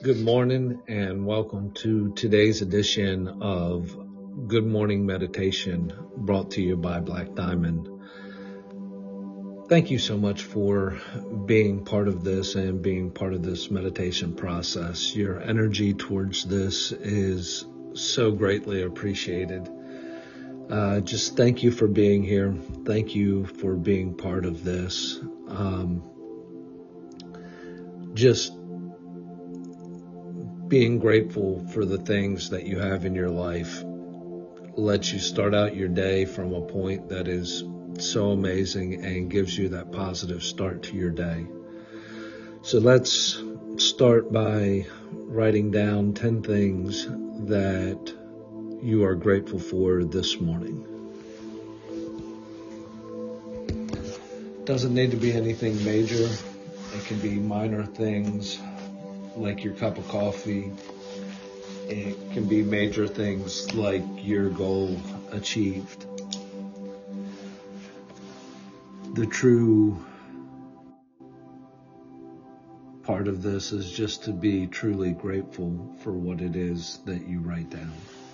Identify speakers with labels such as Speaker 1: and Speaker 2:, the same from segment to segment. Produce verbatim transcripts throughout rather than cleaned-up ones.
Speaker 1: Good morning and welcome to today's edition of Good Morning Meditation, brought to you by Black Diamond. Thank you so much for being part of this and being part of this meditation process. Your energy towards this is so greatly appreciated. Uh, just thank you for being here. Thank you for being part of this. Um, just being grateful for the things that you have in your life lets you start out your day from a point that is so amazing and gives you that positive start to your day. So let's start by writing down ten things that you are grateful for this morning. Doesn't need to be anything major. It can be minor things like your cup of coffee. It can be major things like your goal achieved. The true part of this is just to be truly grateful for what it is that you write down.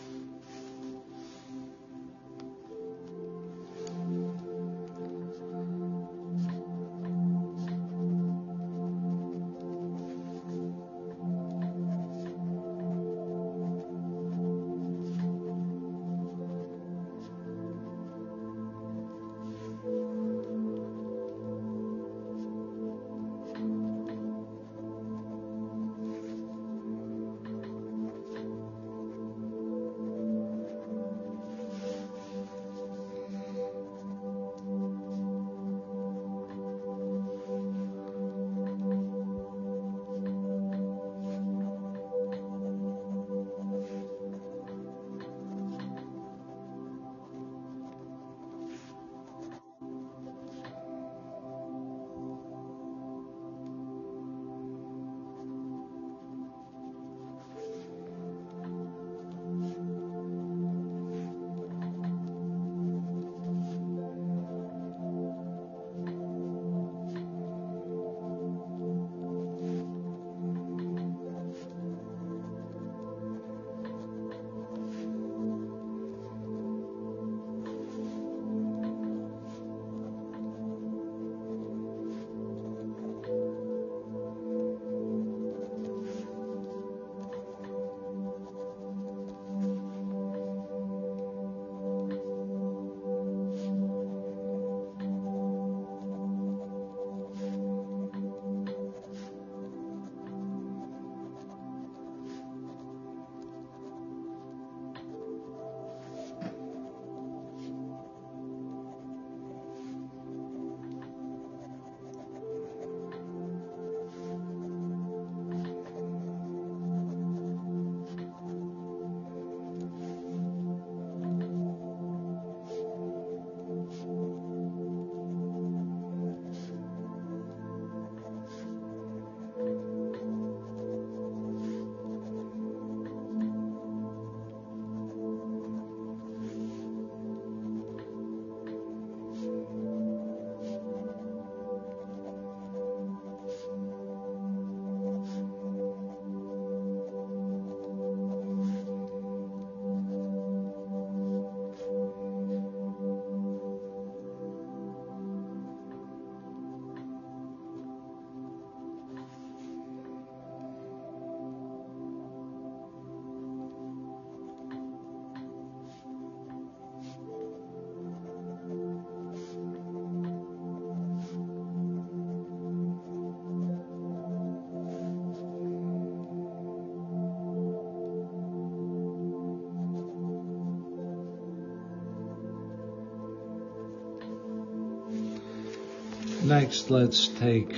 Speaker 1: Next, let's take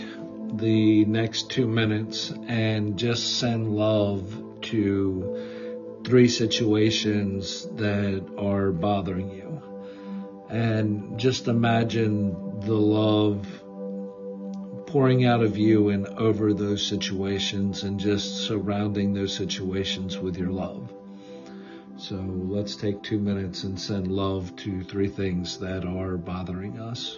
Speaker 1: the next two minutes and just send love to three situations that are bothering you. And just imagine the love pouring out of you and over those situations and just surrounding those situations with your love. So let's take two minutes and send love to three things that are bothering us.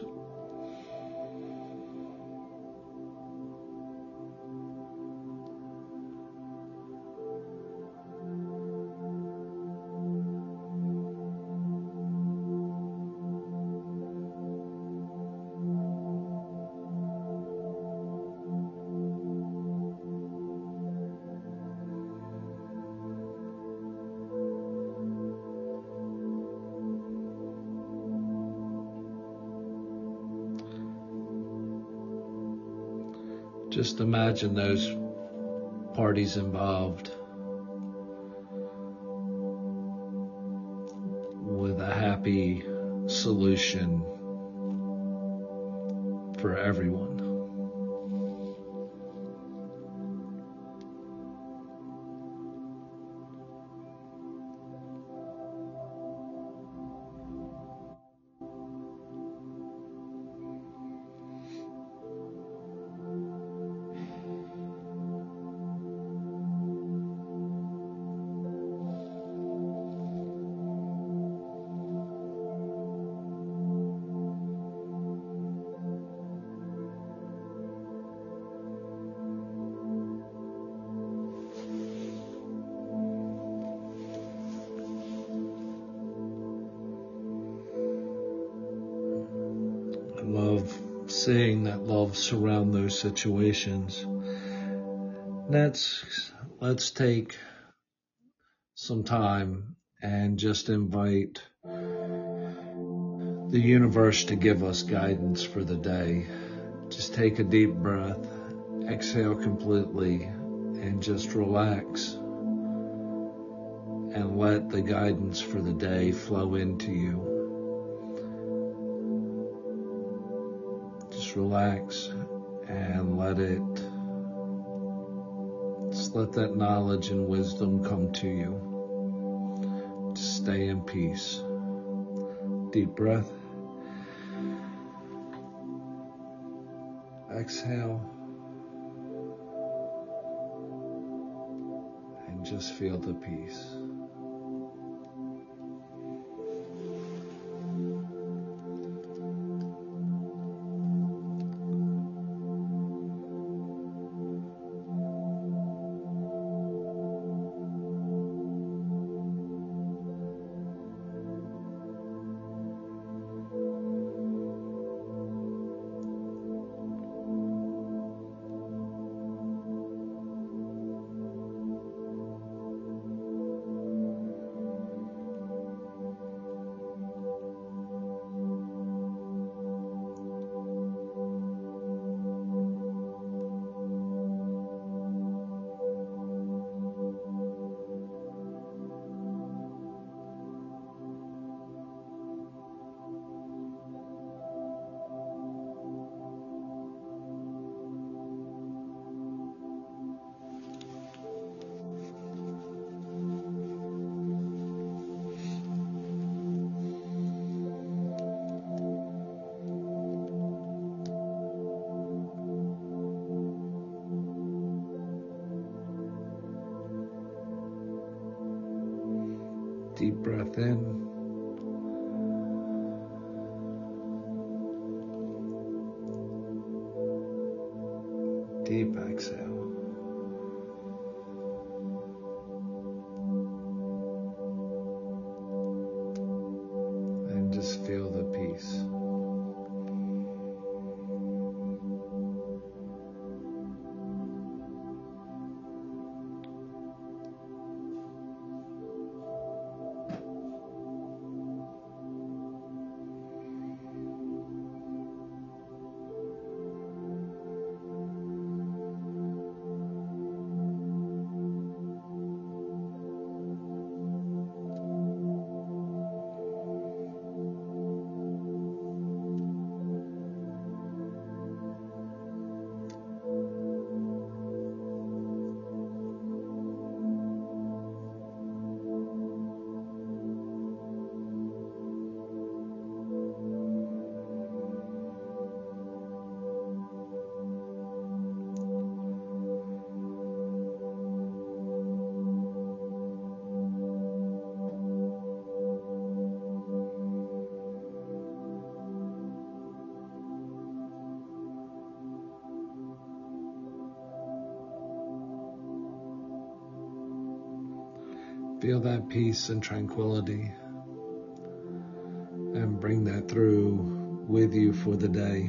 Speaker 1: Just imagine those parties involved with a happy solution for everyone. Love seeing that love surround those situations. Let's let's take some time and just invite the universe to give us guidance for the day. Just take a deep breath, exhale completely, and just relax and let the guidance for the day flow into you. Just relax and let it, just let that knowledge and wisdom come to you. Just stay in peace. Deep breath. Exhale. And just feel the peace. Deep breath in. Deep exhale. And just feel the peace. Feel that peace and tranquility and bring that through with you for the day.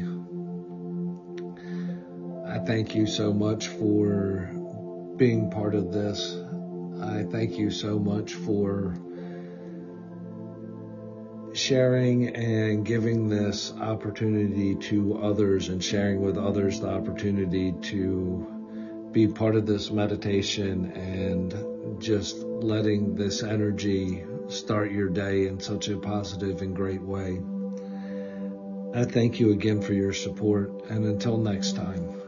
Speaker 1: I thank you so much for being part of this. I thank you so much for sharing and giving this opportunity to others and sharing with others the opportunity to be part of this meditation and just letting this energy start your day in such a positive and great way. I thank you again for your support, and until next time.